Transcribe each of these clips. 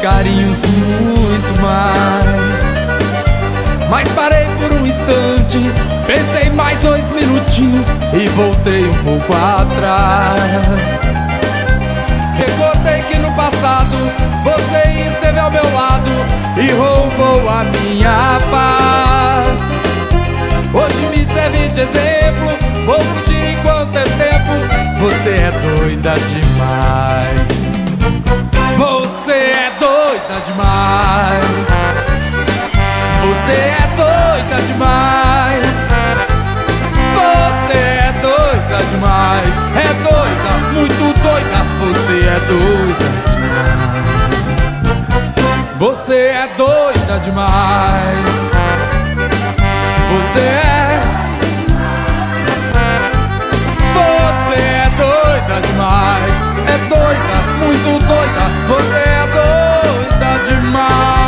carinhos, muito mais. Mas parei por um instante, pensei mais 2 minutinhos e voltei um pouco atrás. Recordei que no passado você esteve ao meu lado e roubou a minha paz. Hoje me serve de exemplo, vou curtir enquanto é tempo. Você é doida demais. Você é doida demais. Você é doida demais. Você é doida demais. É doida, muito doida. Você é doida demais. Você é doida demais. Você é. Você é doida demais. É doida, muito doida. Você é doida demais.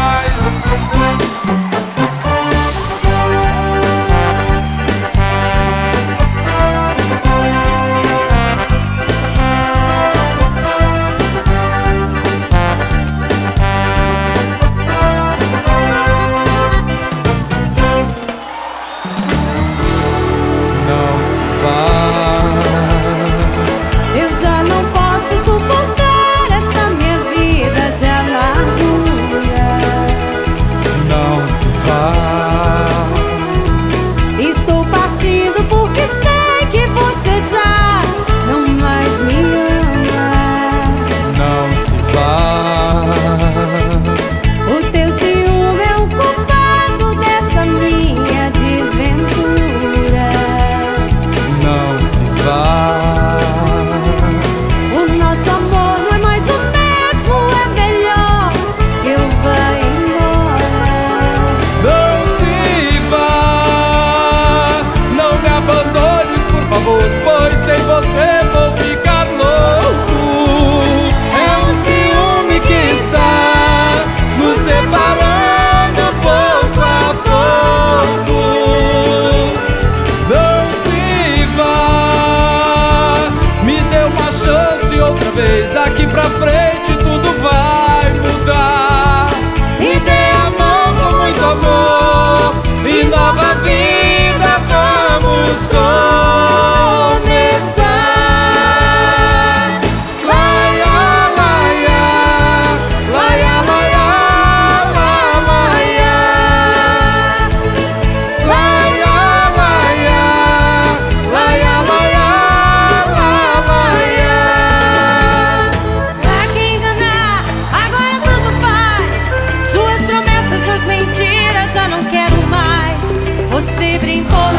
Pois sem você vou ficar louco. É um ciúme que está nos separando pouco a pouco. Não se vá, me dê uma chance outra vez. Daqui pra frente tudo vai mudar. Me dê a mão com muito amor e nova vida vamos Você brincou